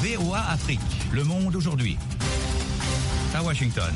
VOA Afrique, le monde aujourd'hui. À Washington.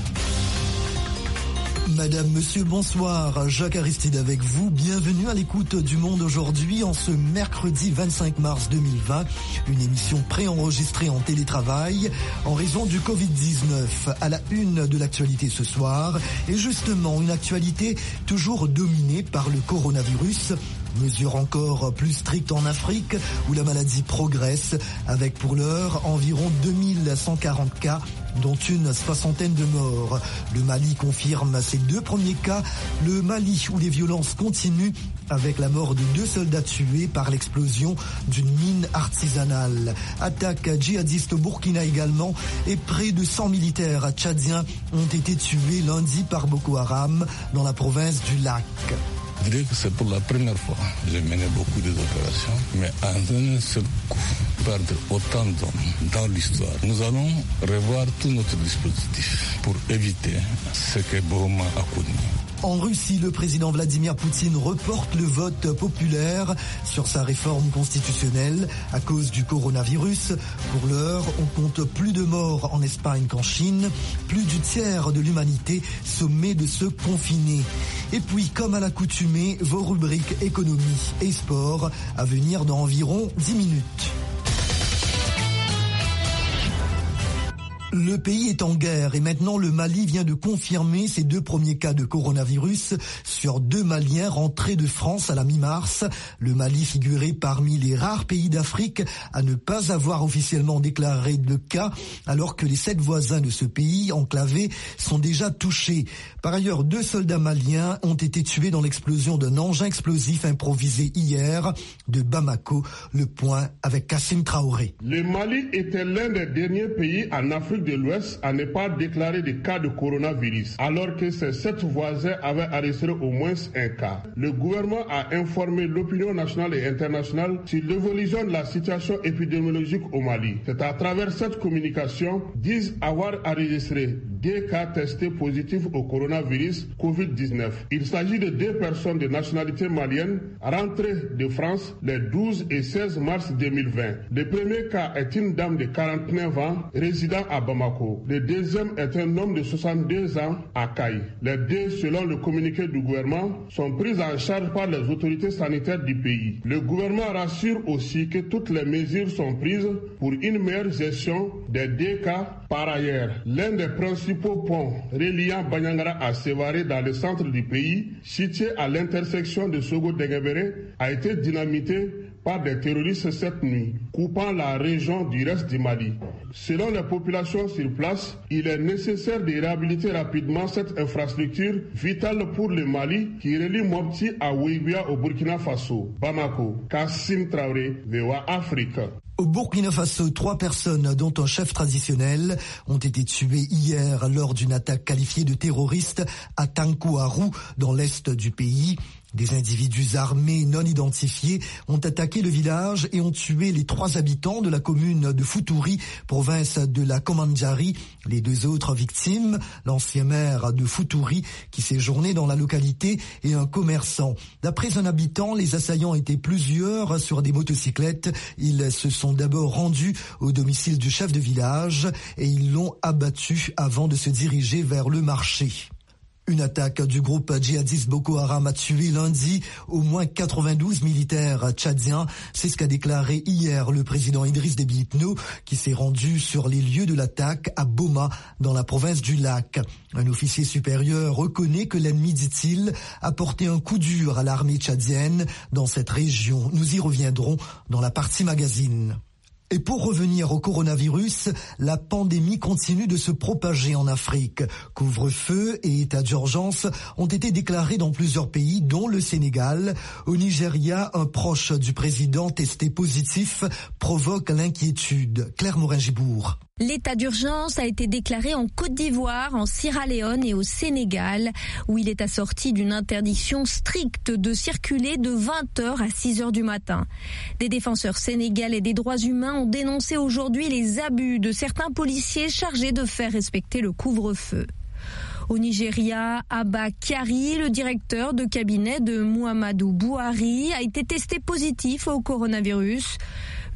Madame, monsieur, bonsoir. Jacques Aristide avec vous. Bienvenue à l'écoute du Monde aujourd'hui en ce mercredi 25 mars 2020. Une émission préenregistrée en télétravail en raison du Covid-19. À la une de l'actualité ce soir. Et justement, une actualité toujours dominée par le coronavirus. Mesure encore plus stricte en Afrique où la maladie progresse avec pour l'heure environ 2140 cas dont une soixantaine de morts. Le Mali confirme ses 2 premiers cas. Le Mali où les violences continuent avec la mort de 2 soldats tués par l'explosion d'une mine artisanale. Attaque djihadiste au Burkina également et près de 100 militaires tchadiens ont été tués lundi par Boko Haram dans la province du Lac. Je dirais que c'est pour la première fois. J'ai mené beaucoup d'opérations, mais en un seul coup, perdre autant d'hommes dans l'histoire. Nous allons revoir tout notre dispositif pour éviter ce que Boma a connu. En Russie, le président Vladimir Poutine reporte le vote populaire sur sa réforme constitutionnelle à cause du coronavirus. Pour l'heure, on compte plus de morts en Espagne qu'en Chine. Plus du tiers de l'humanité sommet de se confiner. Et puis, comme à l'accoutumée, vos rubriques économie et sport à venir dans environ 10 minutes. Le pays est en guerre et maintenant le Mali vient de confirmer ses 2 premiers cas de coronavirus sur 2 Maliens rentrés de France à la mi-mars. Le Mali figurait parmi les rares pays d'Afrique à ne pas avoir officiellement déclaré de cas alors que les 7 voisins de ce pays enclavé sont déjà touchés. Par ailleurs, 2 soldats maliens ont été tués dans l'explosion d'un engin explosif improvisé hier de Bamako. Le point avec Kassim Traoré. Le Mali était l'un des derniers pays en Afrique de l'Ouest à ne pas déclarer de cas de coronavirus, alors que ses 7 voisins avaient enregistré au moins un cas. Le gouvernement a informé l'opinion nationale et internationale sur l'évolution de la situation épidémiologique au Mali. C'est à travers cette communication disent avoir enregistré 2 cas testés positifs au coronavirus Covid-19. Il s'agit de 2 personnes de nationalité malienne rentrées de France les 12 et 16 mars 2020. Le premier cas est une dame de 49 ans résidant à Bamako. Le deuxième est un homme de 62 ans à Kaï. Les 2, selon le communiqué du gouvernement, sont pris en charge par les autorités sanitaires du pays. Le gouvernement rassure aussi que toutes les mesures sont prises pour une meilleure gestion des 2 cas. Par ailleurs, l'un des principaux ponts reliant Banyangara à Sévaré dans le centre du pays, situé à l'intersection de Sogo-Denguébéré, a été dynamité par des terroristes cette nuit, coupant la région du reste du Mali. Selon les populations sur place, il est nécessaire de réhabiliter rapidement cette infrastructure vitale pour le Mali qui relie Mopti à Ouébia au Burkina Faso. Bamako, Kassim Traoré, VOA Afrique. Au Burkina Faso, 3 personnes, dont un chef traditionnel, ont été tuées hier lors d'une attaque qualifiée de terroriste à Tankouarou, dans l'est du pays. Des individus armés non identifiés ont attaqué le village et ont tué les 3 habitants de la commune de Futuri, province de la Komandjari. Les 2 autres victimes, l'ancien maire de Futuri qui séjournait dans la localité et un commerçant. D'après un habitant, les assaillants étaient plusieurs sur des motocyclettes. Ils se sont d'abord rendus au domicile du chef de village et ils l'ont abattu avant de se diriger vers le marché. Une attaque du groupe djihadiste Boko Haram a tué lundi au moins 92 militaires tchadiens. C'est ce qu'a déclaré hier le président Idriss Déby Itno qui s'est rendu sur les lieux de l'attaque à Boma dans la province du Lac. Un officier supérieur reconnaît que l'ennemi, dit-il, a porté un coup dur à l'armée tchadienne dans cette région. Nous y reviendrons dans la partie magazine. Et pour revenir au coronavirus, la pandémie continue de se propager en Afrique. Couvre-feu et état d'urgence ont été déclarés dans plusieurs pays, dont le Sénégal. Au Nigeria, un proche du président testé positif provoque l'inquiétude. Claire Morin-Gibourg. L'état d'urgence a été déclaré en Côte d'Ivoire, en Sierra Leone et au Sénégal, où il est assorti d'une interdiction stricte de circuler de 20h à 6h du matin. Des défenseurs sénégalais des droits humains ont dénoncé aujourd'hui les abus de certains policiers chargés de faire respecter le couvre-feu. Au Nigeria, Abba Kyari, le directeur de cabinet de Muhammadu Buhari, a été testé positif au coronavirus.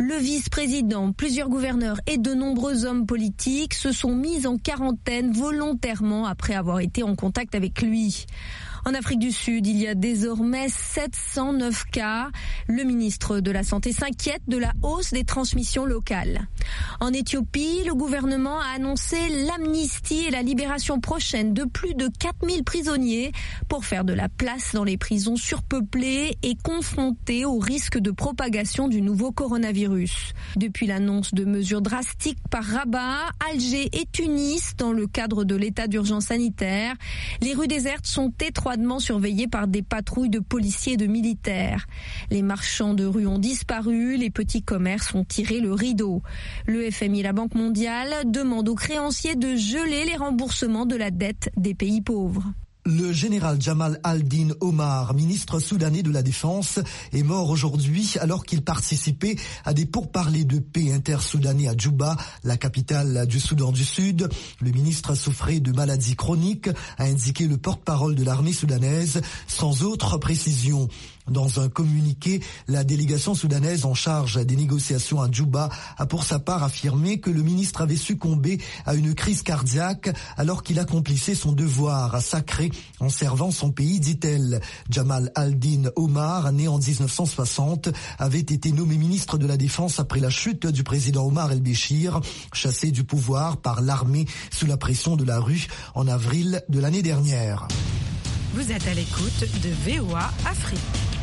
Le vice-président, plusieurs gouverneurs et de nombreux hommes politiques se sont mis en quarantaine volontairement après avoir été en contact avec lui. En Afrique du Sud, il y a désormais 709 cas. Le ministre de la Santé s'inquiète de la hausse des transmissions locales. En Éthiopie, le gouvernement a annoncé l'amnistie et la libération prochaine de plus de 4000 prisonniers pour faire de la place dans les prisons surpeuplées et confrontées au risque de propagation du nouveau coronavirus. Depuis l'annonce de mesures drastiques par Rabat, Alger et Tunis dans le cadre de l'état d'urgence sanitaire, les rues désertes sont étroitement surveillées par des patrouilles de policiers et de militaires. Les marchands de rue ont disparu, les petits commerces ont tiré le rideau. Le FMI et la Banque mondiale demandent aux créanciers de geler les remboursements de la dette des pays pauvres. Le général Jamal al-Din Omar, ministre soudanais de la Défense, est mort aujourd'hui alors qu'il participait à des pourparlers de paix intersoudanais à Djouba, la capitale du Soudan du Sud. Le ministre souffrait de maladies chroniques, a indiqué le porte-parole de l'armée soudanaise, sans autre précision. Dans un communiqué, la délégation soudanaise en charge des négociations à Djouba a pour sa part affirmé que le ministre avait succombé à une crise cardiaque alors qu'il accomplissait son devoir sacré en servant son pays, dit-elle. Jamal al-Din Omar, né en 1960, avait été nommé ministre de la Défense après la chute du président Omar el-Béchir, chassé du pouvoir par l'armée sous la pression de la rue en avril de l'année dernière. Vous êtes à l'écoute de VOA Afrique.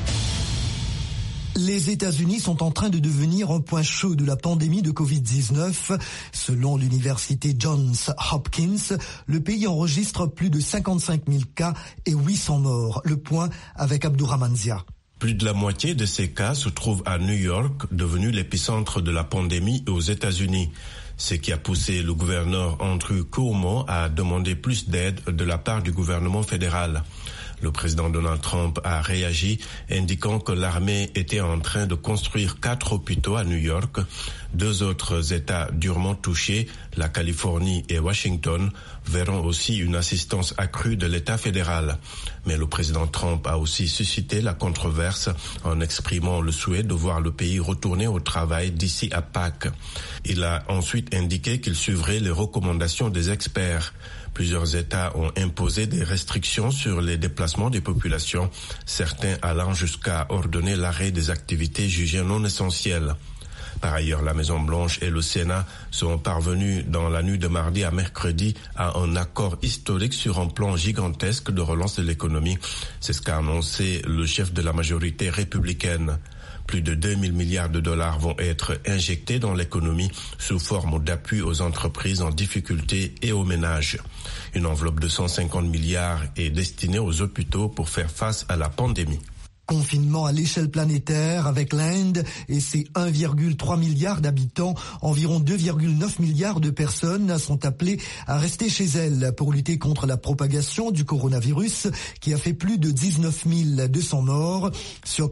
Les États-Unis sont en train de devenir un point chaud de la pandémie de Covid-19. Selon l'université Johns Hopkins, le pays enregistre plus de 55 000 cas et 800 morts. Le point avec Abdourahmane Zia. Plus de la moitié de ces cas se trouvent à New York, devenu l'épicentre de la pandémie aux États-Unis. Ce qui a poussé le gouverneur Andrew Cuomo à demander plus d'aide de la part du gouvernement fédéral. Le président Donald Trump a réagi, indiquant que l'armée était en train de construire 4 hôpitaux à New York. 2 autres États durement touchés, la Californie et Washington, verront aussi une assistance accrue de l'État fédéral. Mais le président Trump a aussi suscité la controverse en exprimant le souhait de voir le pays retourner au travail d'ici à Pâques. Il a ensuite indiqué qu'il suivrait les recommandations des experts. Plusieurs États ont imposé des restrictions sur les déplacements des populations, certains allant jusqu'à ordonner l'arrêt des activités jugées non essentielles. Par ailleurs, la Maison-Blanche et le Sénat sont parvenus dans la nuit de mardi à mercredi à un accord historique sur un plan gigantesque de relance de l'économie. C'est ce qu'a annoncé le chef de la majorité républicaine. Plus de 2 000 milliards de dollars vont être injectés dans l'économie sous forme d'appui aux entreprises en difficulté et aux ménages. Une enveloppe de 150 milliards est destinée aux hôpitaux pour faire face à la pandémie. Confinement à l'échelle planétaire avec l'Inde et ses 1,3 milliard d'habitants. Environ 2,9 milliards de personnes sont appelées à rester chez elles pour lutter contre la propagation du coronavirus qui a fait plus de 19 200 morts sur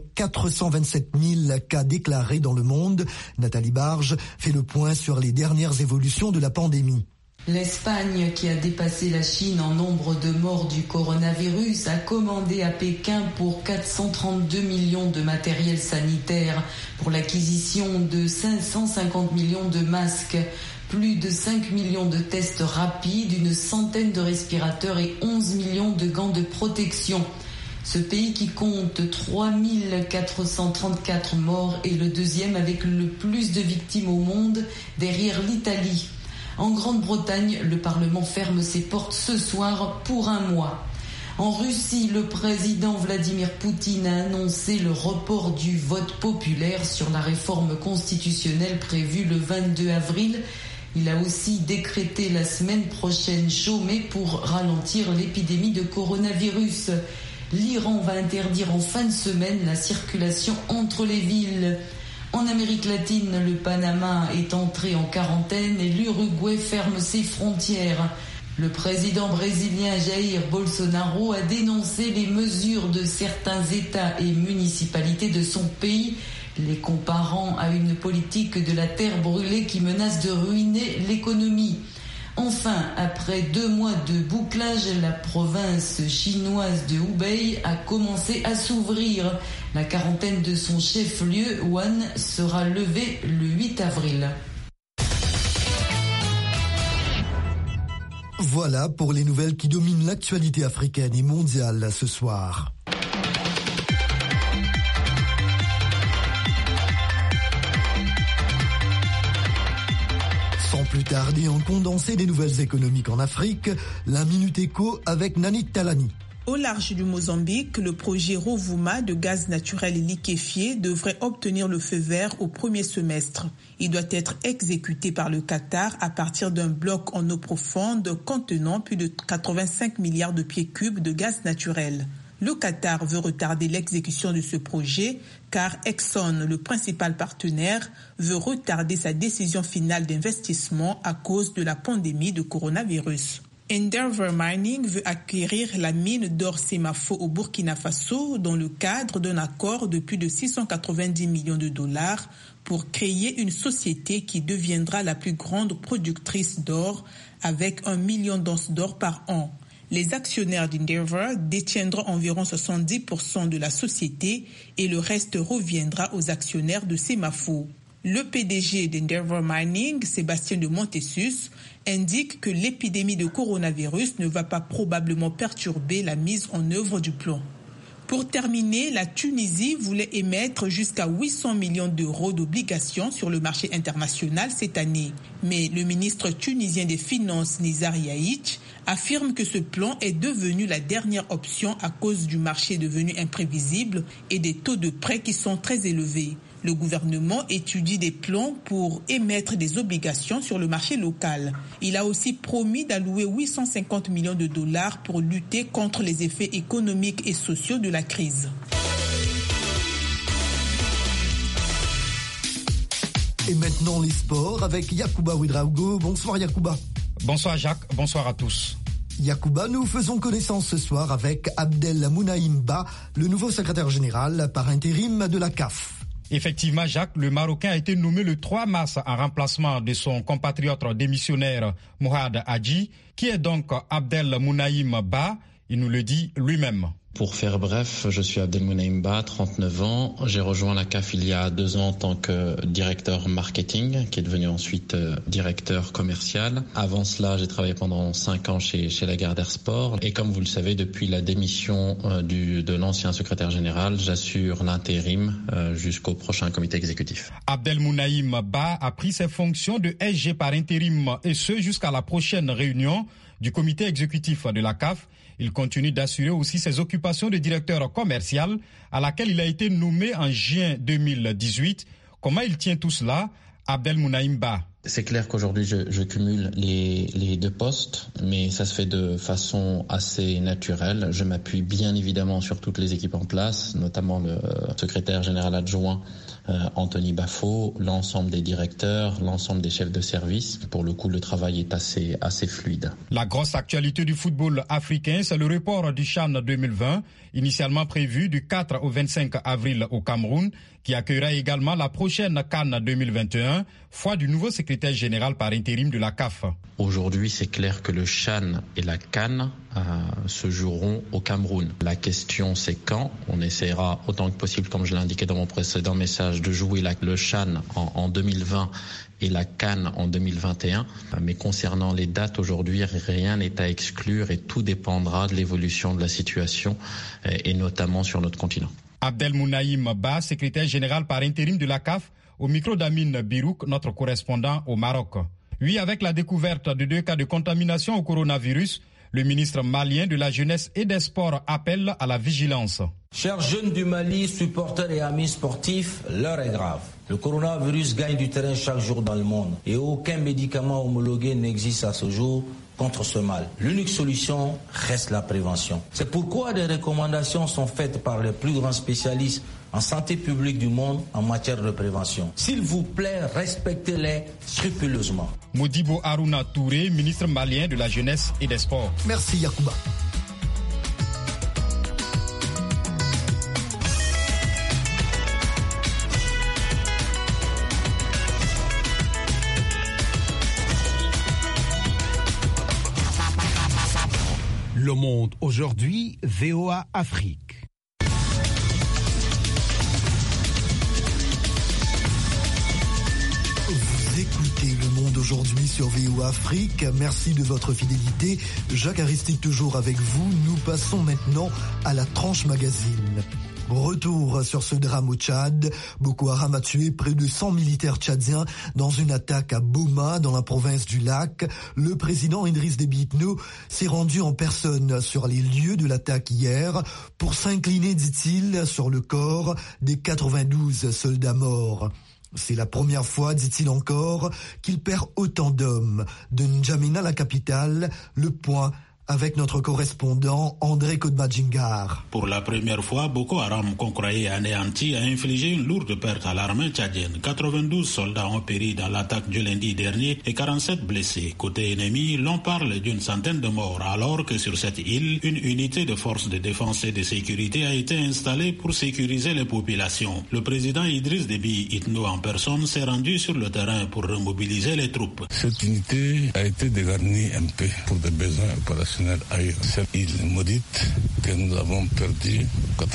427 000 cas déclarés dans le monde. Nathalie Barge fait le point sur les dernières évolutions de la pandémie. L'Espagne, qui a dépassé la Chine en nombre de morts du coronavirus, a commandé à Pékin pour 432 millions de matériel sanitaire pour l'acquisition de 550 millions de masques, plus de 5 millions de tests rapides, une centaine de respirateurs et 11 millions de gants de protection. Ce pays qui compte 3 434 morts est le deuxième avec le plus de victimes au monde, derrière l'Italie. En Grande-Bretagne, le Parlement ferme ses portes ce soir pour un mois. En Russie, le président Vladimir Poutine a annoncé le report du vote populaire sur la réforme constitutionnelle prévue le 22 avril. Il a aussi décrété la semaine prochaine chômée pour ralentir l'épidémie de coronavirus. L'Iran va interdire en fin de semaine la circulation entre les villes. En Amérique latine, le Panama est entré en quarantaine et l'Uruguay ferme ses frontières. Le président brésilien Jair Bolsonaro a dénoncé les mesures de certains États et municipalités de son pays, les comparant à une politique de la terre brûlée qui menace de ruiner l'économie. Enfin, après 2 mois de bouclage, la province chinoise de Hubei a commencé à s'ouvrir. La quarantaine de son chef-lieu, Wuhan, sera levée le 8 avril. Voilà pour les nouvelles qui dominent l'actualité africaine et mondiale ce soir. Sans plus tarder, en condensé des nouvelles économiques en Afrique, la Minute Éco avec Nani Talani. Au large du Mozambique, le projet Rovuma de gaz naturel et liquéfié devrait obtenir le feu vert au premier semestre. Il doit être exécuté par le Qatar à partir d'un bloc en eau profonde contenant plus de 85 milliards de pieds cubes de gaz naturel. Le Qatar veut retarder l'exécution de ce projet car Exxon, le principal partenaire, veut retarder sa décision finale d'investissement à cause de la pandémie de coronavirus. Endeavour Mining veut acquérir la mine d'or Semafo au Burkina Faso dans le cadre d'un accord de plus de 690 millions de dollars pour créer une société qui deviendra la plus grande productrice d'or avec 1 million d'onces d'or par an. Les actionnaires d'Endeavour détiendront environ 70% de la société et le reste reviendra aux actionnaires de Semafo. Le PDG d'Endeavour Mining, Sébastien de Montessus, indique que l'épidémie de coronavirus ne va pas probablement perturber la mise en œuvre du plan. Pour terminer, la Tunisie voulait émettre jusqu'à 800 millions d'euros d'obligations sur le marché international cette année. Mais le ministre tunisien des Finances, Nizar Yaïch, affirme que ce plan est devenu la dernière option à cause du marché devenu imprévisible et des taux de prêt qui sont très élevés. Le gouvernement étudie des plans pour émettre des obligations sur le marché local. Il a aussi promis d'allouer 850 millions de dollars pour lutter contre les effets économiques et sociaux de la crise. Et maintenant les sports avec Yacouba Ouedraogo. Bonsoir Yacouba. Bonsoir Jacques, bonsoir à tous. Yacouba, nous faisons connaissance ce soir avec Abdelmounaïm Ba, le nouveau secrétaire général par intérim de la CAF. Effectivement, Jacques, le Marocain a été nommé le 3 mars en remplacement de son compatriote démissionnaire Mourad Hadji, qui est donc Abdelmounaïm Ba, il nous le dit lui-même. Pour faire bref, je suis Abdelmounaïm Ba, 39 ans. J'ai rejoint la CAF il y a 2 ans en tant que directeur marketing, qui est devenu ensuite directeur commercial. Avant cela, j'ai travaillé pendant 5 ans chez Lagardère Sport. Et comme vous le savez, depuis la démission de l'ancien secrétaire général, j'assure l'intérim jusqu'au prochain comité exécutif. Abdelmounaïm Ba a pris ses fonctions de SG par intérim et ce jusqu'à la prochaine réunion du comité exécutif de la CAF. Il continue d'assurer aussi ses occupations de directeur commercial à laquelle il a été nommé en juin 2018. Comment il tient tout cela? Abdelmounaïm Ba. C'est clair qu'aujourd'hui je cumule les 2 postes, mais ça se fait de façon assez naturelle. Je m'appuie bien évidemment sur toutes les équipes en place, notamment le secrétaire général adjoint Anthony Bafo, l'ensemble des directeurs, l'ensemble des chefs de service. Pour le coup, le travail est assez fluide. La grosse actualité du football africain, c'est le report du CHAN 2020, initialement prévu du 4 au 25 avril au Cameroun, qui accueillera également la prochaine CAN 2021, foi du nouveau secrétaire général par intérim de la CAF. Aujourd'hui, c'est clair que le CHAN et la CAN se joueront au Cameroun. La question, c'est quand. On essaiera autant que possible, comme je l'ai indiqué dans mon précédent message, de jouer le CHAN en 2020 et la CAN en 2021. Mais concernant les dates, aujourd'hui, rien n'est à exclure et tout dépendra de l'évolution de la situation et notamment sur notre continent. Abdelmounaïm Ba, secrétaire général par intérim de la CAF, au micro d'Amine Birouk, notre correspondant au Maroc. Oui, avec la découverte de 2 cas de contamination au coronavirus, le ministre malien de la Jeunesse et des Sports appelle à la vigilance. Chers jeunes du Mali, supporters et amis sportifs, l'heure est grave. Le coronavirus gagne du terrain chaque jour dans le monde et aucun médicament homologué n'existe à ce jour contre ce mal. L'unique solution reste la prévention. C'est pourquoi des recommandations sont faites par les plus grands spécialistes en santé publique du monde en matière de prévention. S'il vous plaît, respectez-les scrupuleusement. Modibo Harouna Touré, ministre malien de la Jeunesse et des Sports. Merci Yacouba. Le Monde aujourd'hui, VOA Afrique. Vous écoutez Le Monde aujourd'hui sur VOA Afrique. Merci de votre fidélité. Jacques Aristide toujours avec vous. Nous passons maintenant à la tranche magazine. Retour sur ce drame au Tchad. Boko Haram a tué près de 100 militaires tchadiens dans une attaque à Boma, dans la province du Lac. Le président Idriss Déby Itno s'est rendu en personne sur les lieux de l'attaque hier pour s'incliner, dit-il, sur le corps des 92 soldats morts. C'est la première fois, dit-il encore, qu'il perd autant d'hommes. De N'Djamena, la capitale, le point avec notre correspondant André Kodbadjingar. Pour la première fois, Boko Haram, qu'on croyait anéanti, a infligé une lourde perte à l'armée tchadienne. 92 soldats ont péri dans l'attaque du lundi dernier et 47 blessés. Côté ennemi, l'on parle d'une centaine de morts, alors que sur cette île, une unité de forces de défense et de sécurité a été installée pour sécuriser les populations. Le président Idriss Déby Itno en personne s'est rendu sur le terrain pour remobiliser les troupes. Cette unité a été dégarnie un peu pour des besoins opérationnels ailleurs. Cette île maudite que nous avons perdu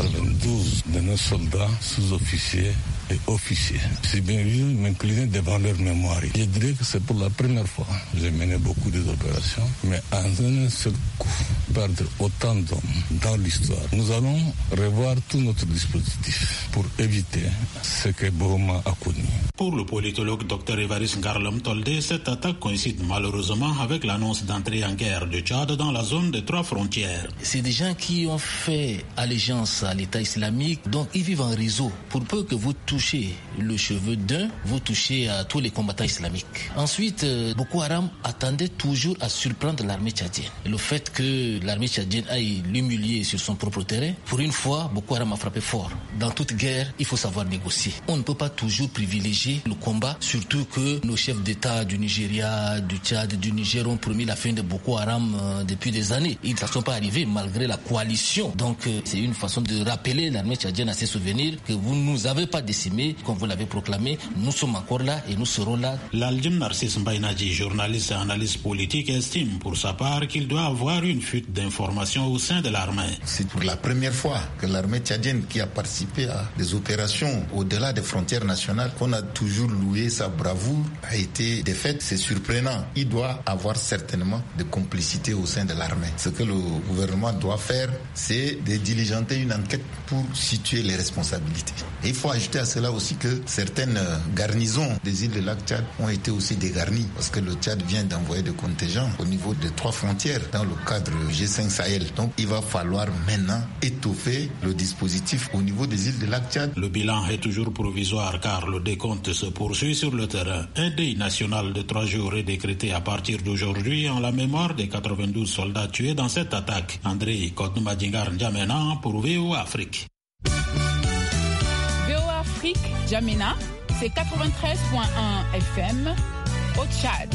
92 de nos soldats, sous-officiers et officiers. C'est bien vu m'incliner devant leur mémoire. Je dirais que c'est pour la première fois. J'ai mené beaucoup d'opérations, mais en un seul coup, perdre autant d'hommes dans l'histoire. Nous allons revoir tout notre dispositif pour éviter ce que Boma a connu. Pour le politologue Dr Évariste Ngarlam Toldé, cette attaque coïncide malheureusement avec l'annonce d'entrée en guerre du Tchad dans la zone des 3 frontières. C'est des gens qui ont fait allégeance à l'État islamique, donc ils vivent en réseau. Pour peu que vous touchez le cheveu d'un, vous touchez à tous les combattants islamiques. Ensuite, Boko Haram attendait toujours à surprendre l'armée tchadienne. Le fait que l'armée tchadienne aille l'humilier sur son propre terrain, pour une fois, Boko Haram a frappé fort. Dans toute guerre, il faut savoir négocier. On ne peut pas toujours privilégier le combat, surtout que nos chefs d'État du Nigeria, du Tchad, du Niger ont promis la fin de Boko Haram depuis des années. Ils ne sont pas arrivés malgré la coalition. Donc c'est une façon de rappeler l'armée tchadienne à ses souvenirs que vous ne nous avez pas décimés, comme vous l'avez proclamé. Nous sommes encore là et nous serons là. L'Aldjem Narcisse Mbaïnadji, journaliste et analyste politique, estime pour sa part qu'il doit avoir une fuite d'informations au sein de l'armée. C'est pour la première fois que l'armée tchadienne, qui a participé à des opérations au-delà des frontières nationales, qu'on a toujours loué sa bravoure, a été défaite. C'est surprenant. Il doit avoir certainement de complicité au sein de l'armée. Ce que le gouvernement doit faire, c'est de diligenter une enquête pour situer les responsabilités. Et il faut ajouter à cela aussi que certaines garnisons des îles de lac Tchad ont été aussi dégarnies, parce que le Tchad vient d'envoyer des contingents au niveau des 3 frontières dans le cadre G5 Sahel. Donc il va falloir maintenant étoffer le dispositif au niveau des îles de lac Tchad. Le bilan est toujours provisoire car le décompte se poursuit sur le terrain. Un deuil national de 3 jours est décrété à partir d'aujourd'hui en la mémoire des 92 soldats tués dans cette attaque. André Kodbadjingar N'Djamena pour VOA Afrique. VOA Afrique, N'Djamena, c'est 93.1 FM au Tchad.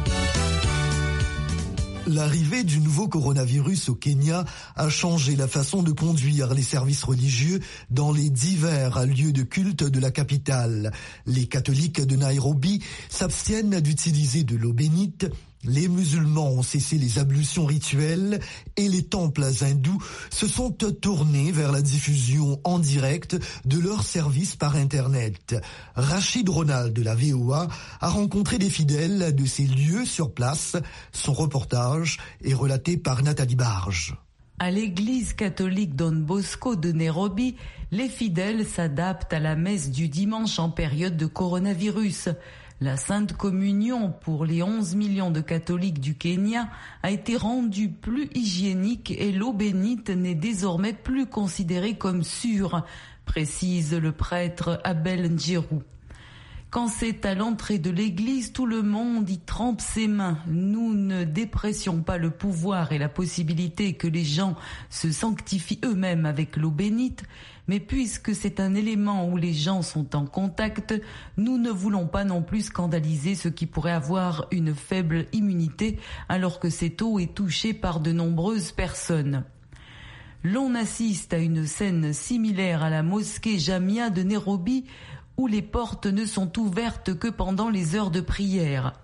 L'arrivée du nouveau coronavirus au Kenya a changé la façon de conduire les services religieux dans les divers lieux de culte de la capitale. Les catholiques de Nairobi s'abstiennent d'utiliser de l'eau bénite. Les musulmans ont cessé les ablutions rituelles et les temples hindous se sont tournés vers la diffusion en direct de leurs services par Internet. Rachid Ronald de la VOA a rencontré des fidèles de ces lieux sur place. Son reportage est relaté par Nathalie Barge. À l'église catholique Don Bosco de Nairobi, les fidèles s'adaptent à la messe du dimanche en période de coronavirus. La Sainte Communion pour les 11 millions de catholiques du Kenya a été rendue plus hygiénique et l'eau bénite n'est désormais plus considérée comme sûre, précise le prêtre Abel Njiru. Quand c'est à l'entrée de l'église, tout le monde y trempe ses mains. Nous ne dépressions pas le pouvoir et la possibilité que les gens se sanctifient eux-mêmes avec l'eau bénite, mais puisque c'est un élément où les gens sont en contact, nous ne voulons pas non plus scandaliser ceux qui pourraient avoir une faible immunité alors que cette eau est touchée par de nombreuses personnes. L'on assiste à une scène similaire à la mosquée Jamia de Nairobi, où les portes ne sont ouvertes que pendant les heures de prière.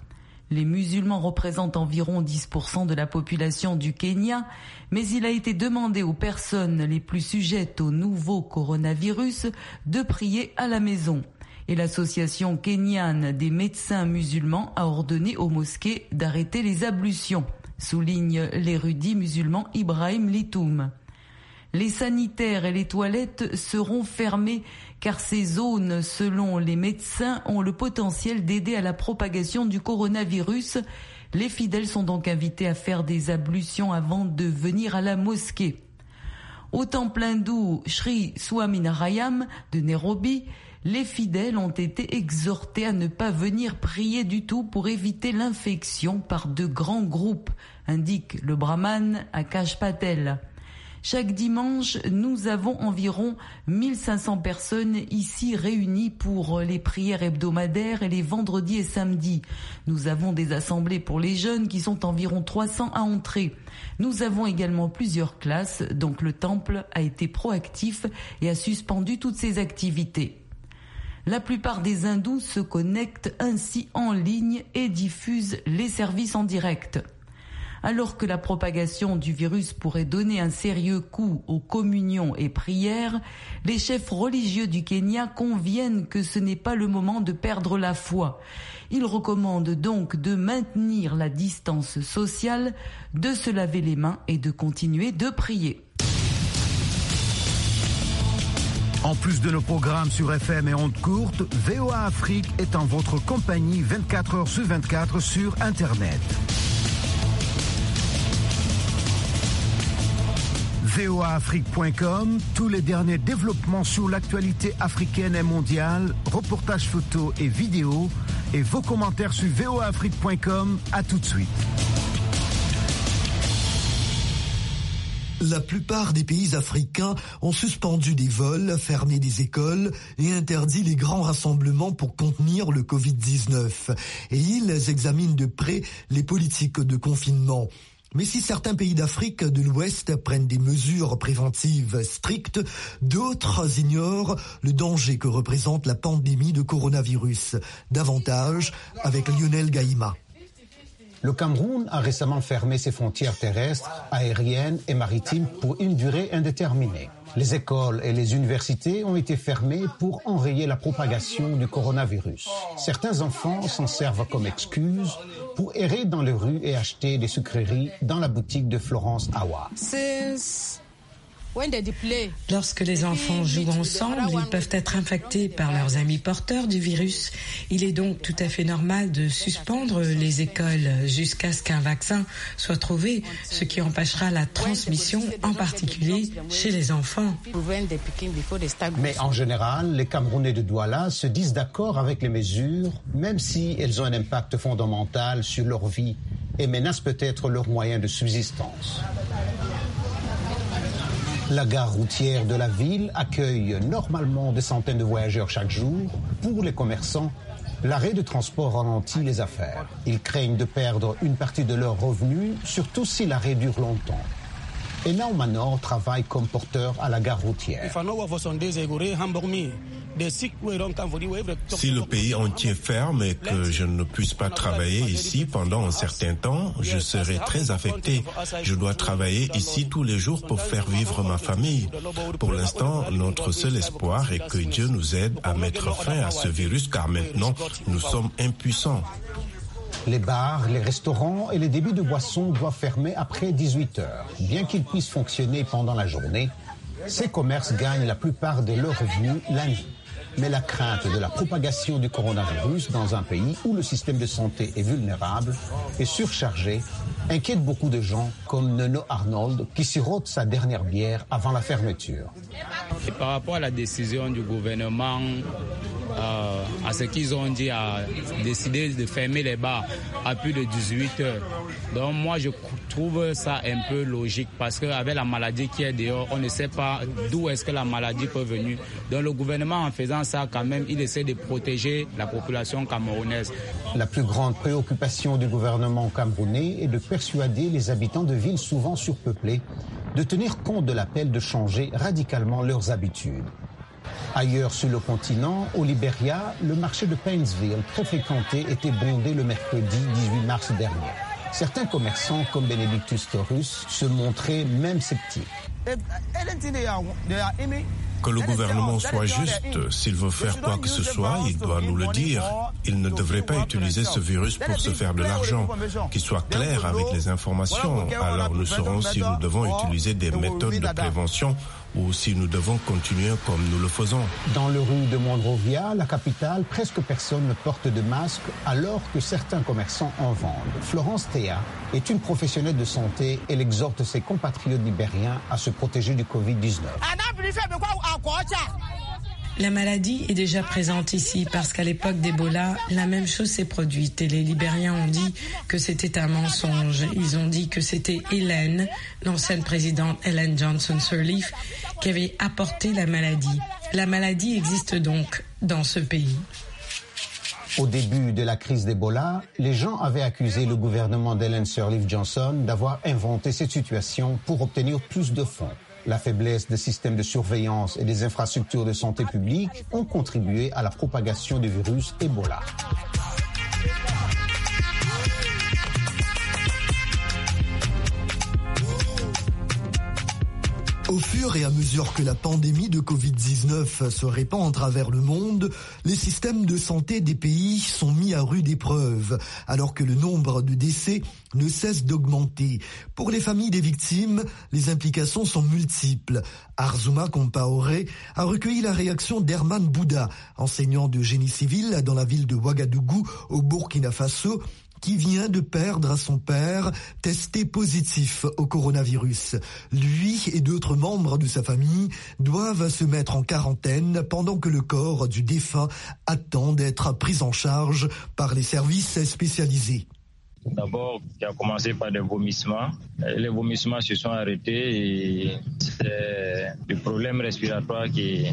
Les musulmans représentent environ 10% de la population du Kenya, mais il a été demandé aux personnes les plus sujettes au nouveau coronavirus de prier à la maison. Et l'association kenyane des médecins musulmans a ordonné aux mosquées d'arrêter les ablutions, souligne l'érudit musulman Ibrahim Litoum. Les sanitaires et les toilettes seront fermés car ces zones, selon les médecins, ont le potentiel d'aider à la propagation du coronavirus. Les fidèles sont donc invités à faire des ablutions avant de venir à la mosquée. Au temple hindou Sri Swaminarayana de Nairobi, les fidèles ont été exhortés à ne pas venir prier du tout pour éviter l'infection par de grands groupes, indique le brahman Akash Patel. Chaque dimanche, nous avons environ 1500 personnes ici réunies pour les prières hebdomadaires et les vendredis et samedis. Nous avons des assemblées pour les jeunes qui sont environ 300 à entrer. Nous avons également plusieurs classes, donc le temple a été proactif et a suspendu toutes ses activités. La plupart des hindous se connectent ainsi en ligne et diffusent les services en direct. Alors que la propagation du virus pourrait donner un sérieux coup aux communions et prières, les chefs religieux du Kenya conviennent que ce n'est pas le moment de perdre la foi. Ils recommandent donc de maintenir la distance sociale, de se laver les mains et de continuer de prier. En plus de nos programmes sur FM et ondes courtes, VOA Afrique est en votre compagnie 24 heures sur 24 sur Internet. voaafrique.com, tous les derniers développements sur l'actualité africaine et mondiale, reportages photos et vidéos, et vos commentaires sur voaafrique.com. À tout de suite. La plupart des pays africains ont suspendu des vols, fermé des écoles et interdit les grands rassemblements pour contenir le Covid-19. Et ils examinent de près les politiques de confinement. Mais si certains pays d'Afrique de l'Ouest prennent des mesures préventives strictes, d'autres ignorent le danger que représente la pandémie de coronavirus. Davantage avec Lionel Gaïma. Le Cameroun a récemment fermé ses frontières terrestres, aériennes et maritimes pour une durée indéterminée. Les écoles et les universités ont été fermées pour enrayer la propagation du coronavirus. Certains enfants s'en servent comme excuse pour errer dans les rues et acheter des sucreries dans la boutique de Florence Awa. Lorsque les enfants jouent ensemble, ils peuvent être infectés par leurs amis porteurs du virus. Il est donc tout à fait normal de suspendre les écoles jusqu'à ce qu'un vaccin soit trouvé, ce qui empêchera la transmission, en particulier chez les enfants. Mais en général, les Camerounais de Douala se disent d'accord avec les mesures, même si elles ont un impact fondamental sur leur vie et menacent peut-être leurs moyens de subsistance. La gare routière de la ville accueille normalement des centaines de voyageurs chaque jour. Pour les commerçants, l'arrêt de transport ralentit les affaires. Ils craignent de perdre une partie de leurs revenus, surtout si l'arrêt dure longtemps. Enao Manor travaille comme porteur à la gare routière. Si le pays entier ferme et que je ne puisse pas travailler ici pendant un certain temps, je serai très affecté. Je dois travailler ici tous les jours pour faire vivre ma famille. Pour l'instant, notre seul espoir est que Dieu nous aide à mettre fin à ce virus, car maintenant, nous sommes impuissants. Les bars, les restaurants et les débits de boissons doivent fermer après 18 heures. Bien qu'ils puissent fonctionner pendant la journée, ces commerces gagnent la plupart de leurs revenus la nuit. Mais la crainte de la propagation du coronavirus dans un pays où le système de santé est vulnérable et surchargé inquiète beaucoup de gens comme Nono Arnold qui sirote sa dernière bière avant la fermeture. Et par rapport à la décision du gouvernement, à ce qu'ils ont dit, à décider de fermer les bars à plus de 18 heures. Donc moi je trouve ça un peu logique parce qu'avec la maladie qui est dehors, on ne sait pas d'où est-ce que la maladie peut venir. Donc le gouvernement, en faisant ça quand même, il essaie de protéger la population camerounaise. La plus grande préoccupation du gouvernement camerounais est de persuader les habitants de villes souvent surpeuplées de tenir compte de l'appel de changer radicalement leurs habitudes. Ailleurs sur le continent, au Libéria, le marché de Painesville, très fréquenté, était bondé le mercredi 18 mars dernier. Certains commerçants, comme Benedictus Taurus, se montraient même sceptiques. Que le gouvernement soit juste, s'il veut faire quoi que ce soit, il doit nous le dire. Il ne devrait pas utiliser ce virus pour se faire de l'argent. Qu'il soit clair avec les informations, alors nous saurons si nous devons utiliser des méthodes de prévention ou si nous devons continuer comme nous le faisons. Dans les rues de Monrovia, la capitale, presque personne ne porte de masque alors que certains commerçants en vendent. Florence Théa est une professionnelle de santé. Elle exhorte ses compatriotes libériens à se protéger du Covid-19. La maladie est déjà présente ici parce qu'à l'époque d'Ebola, la même chose s'est produite et les Libériens ont dit que c'était un mensonge. Ils ont dit que c'était Hélène, l'ancienne présidente Helen Johnson Sirleaf, qui avait apporté la maladie. La maladie existe donc dans ce pays. Au début de la crise d'Ebola, les gens avaient accusé le gouvernement d'Helen Sirleaf Johnson d'avoir inventé cette situation pour obtenir plus de fonds. La faiblesse des systèmes de surveillance et des infrastructures de santé publique ont contribué à la propagation du virus Ebola. Au fur et à mesure que la pandémie de Covid-19 se répand à travers le monde, les systèmes de santé des pays sont mis à rude épreuve, alors que le nombre de décès ne cesse d'augmenter. Pour les familles des victimes, les implications sont multiples. Arzuma Compaoré a recueilli la réaction d'Herman Bouda, enseignant de génie civil dans la ville de Ouagadougou, au Burkina Faso, qui vient de perdre son père testé positif au coronavirus. Lui et d'autres membres de sa famille doivent se mettre en quarantaine pendant que le corps du défunt attend d'être pris en charge par les services spécialisés. D'abord, qui a commencé par des vomissements. Les vomissements se sont arrêtés et c'est le problème respiratoire qui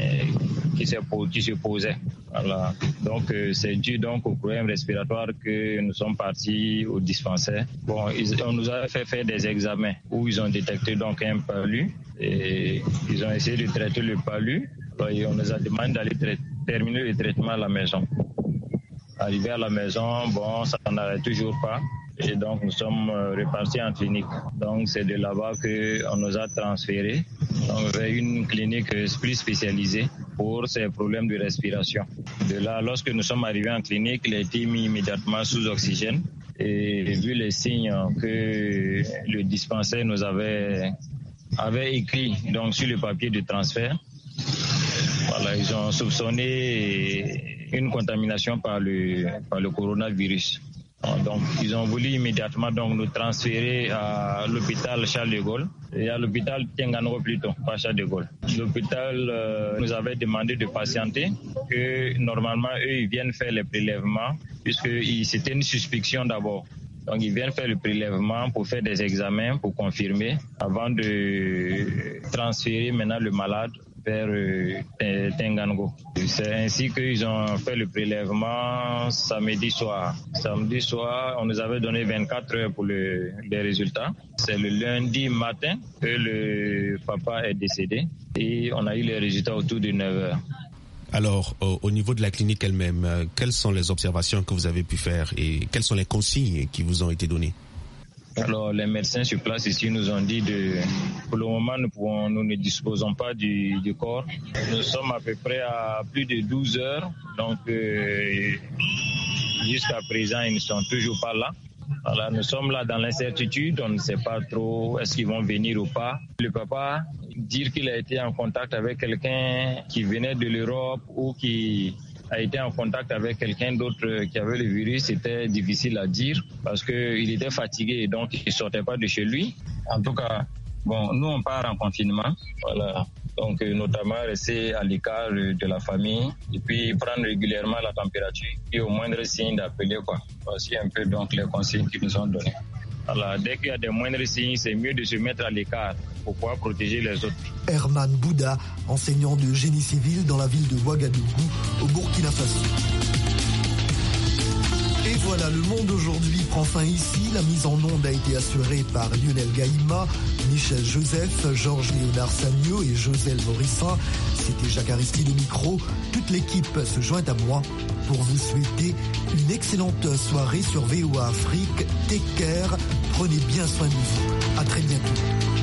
se posait. Voilà. Donc, c'est dû donc au problème respiratoire que nous sommes partis au dispensaire. Bon, on nous a fait faire des examens où ils ont détecté donc un palu et ils ont essayé de traiter le palu. Et on nous a demandé d'aller terminer le traitement à la maison. Arrivé à la maison, bon, ça n'arrête toujours pas. Et donc, nous sommes repartis en clinique. Donc, c'est de là-bas qu'on nous a transférés vers une clinique plus spécialisée pour ces problèmes de respiration. De là, lorsque nous sommes arrivés en clinique, il a été mis immédiatement sous oxygène. Et vu les signes que le dispensaire nous avait écrit donc, sur le papier de transfert, voilà, ils ont soupçonné une contamination par le coronavirus. Donc, ils ont voulu immédiatement donc, nous transférer à l'hôpital Charles de Gaulle et à l'hôpital Tengango plutôt, pas Charles de Gaulle. L'hôpital nous avait demandé de patienter, que normalement, eux, ils viennent faire les prélèvements, puisque c'était une suspicion d'abord. Donc, ils viennent faire le prélèvement pour faire des examens, pour confirmer, avant de transférer maintenant le malade vers Tengango. C'est ainsi qu'ils ont fait le prélèvement samedi soir. Samedi soir, on nous avait donné 24 heures pour les résultats. C'est le lundi matin que le papa est décédé et on a eu les résultats autour de 9 heures. Alors, au niveau de la clinique elle-même, quelles sont les observations que vous avez pu faire et quelles sont les consignes qui vous ont été données? Alors, les médecins sur place ici nous ont dit pour le moment, nous ne disposons pas du corps. Nous sommes à peu près à plus de 12 heures. Donc, jusqu'à présent, ils ne sont toujours pas là. Voilà, nous sommes là dans l'incertitude. On ne sait pas trop est-ce qu'ils vont venir ou pas. Le papa, dire qu'il a été en contact avec quelqu'un qui venait de l'Europe ou qui a été en contact avec quelqu'un d'autre qui avait le virus, c'était difficile à dire parce qu'il était fatigué et donc il ne sortait pas de chez lui. En tout cas, bon, nous on part en confinement, voilà. Donc notamment rester à l'écart de la famille et puis prendre régulièrement la température et au moindre signe d'appeler quoi. Voici un peu donc les consignes qu'ils nous ont données. Alors, dès qu'il y a des moindres signes, c'est mieux de se mettre à l'écart pour pouvoir protéger les autres. Herman Bouda, enseignant de génie civil dans la ville de Ouagadougou, au Burkina Faso. Et voilà, le monde aujourd'hui prend fin ici. La mise en onde a été assurée par Lionel Gaïma, Michel Joseph, Georges Léonard Sagno et Joselle Morissin. C'était Jacques Aristide au micro. Toute l'équipe se joint à moi pour vous souhaiter une excellente soirée sur VOA Afrique. Take care, prenez bien soin de vous. À très bientôt.